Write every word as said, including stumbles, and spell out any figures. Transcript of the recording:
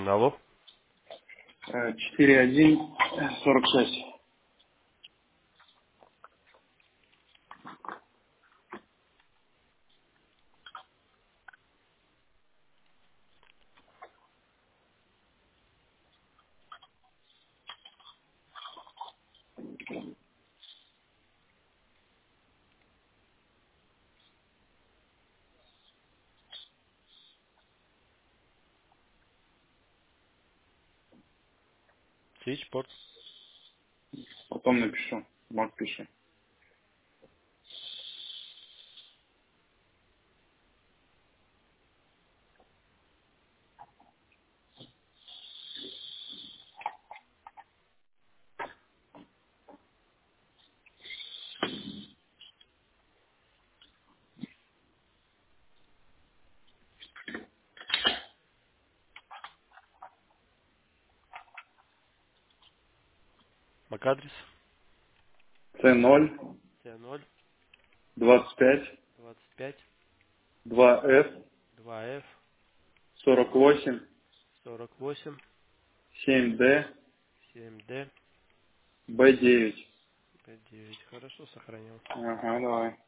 Алло. Э, четыре один сорок шесть. Свитчпорт. Потом напишу. Мак пиши. Макадрес. С ноль Т ноль двадцать пять двадцать пять два Ф два Ф сорок восемь сорок восемь семь Д семь Д Б девять. П девять. Хорошо, сохранил. Ага, давай.